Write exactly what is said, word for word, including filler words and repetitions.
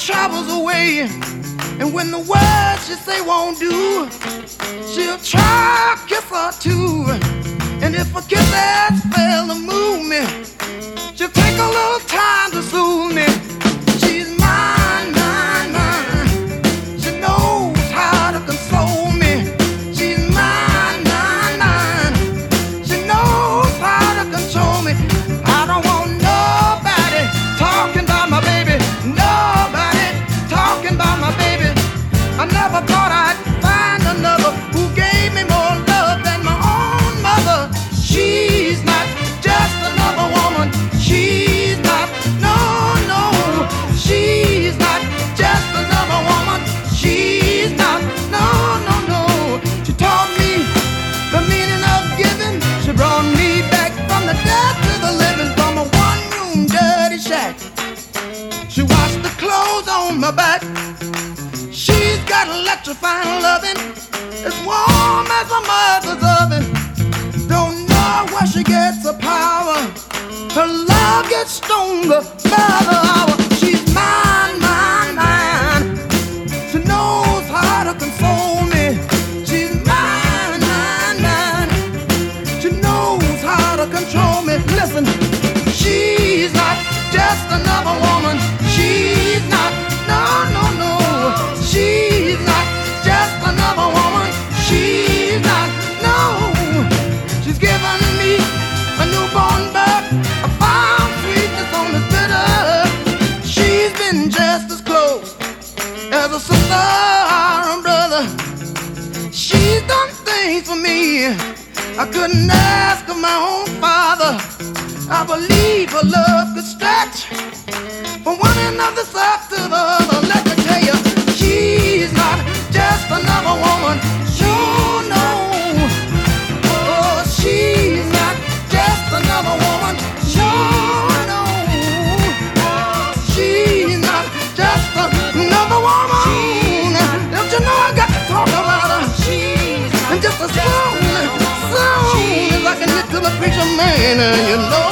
troubles away. And when the words she say won't do, she'll try a kiss or two. And if a kiss has failed to move me, she'll take a little time to soothe me. She's mine, mine, mine. She knows how to console me. She's mine, mine, mine. She knows how to control me. I don't want nobody talking about my baby. Nobody talking about my baby. I never thought I'd find another who gave me more love than my own mother. She's not just another woman. She's not, no, no. She's not just another woman. She's not, no, no, no. She taught me the meaning of giving. She brought me back from the dead to the living, from a one-room dirty shack. She washed the clothes on my back. She's got electrifying loving, as warm as a mother's oven. Don't know where she gets her power. Her love gets stronger by the hour. She's mine, mine, mine. She knows how to console me. She's mine, mine, mine. She knows how to control me. Listen, she's not just another woman. She's not, no, no, no. She's not just another woman. She's not, no. She's given me a newborn birth. I found sweetness on the bitter. She's been just as close as a sister or a brother. She's done things for me I couldn't ask of my own father. I believe her love could stretch from one end of the earth to the other. Let me tell you, she's not just another woman. Sure no. Oh, she's not just another woman. Sure no. She's not just another woman. Don't you know I got to talk about her? And just as soon, soon as I can get to the preacher man, you know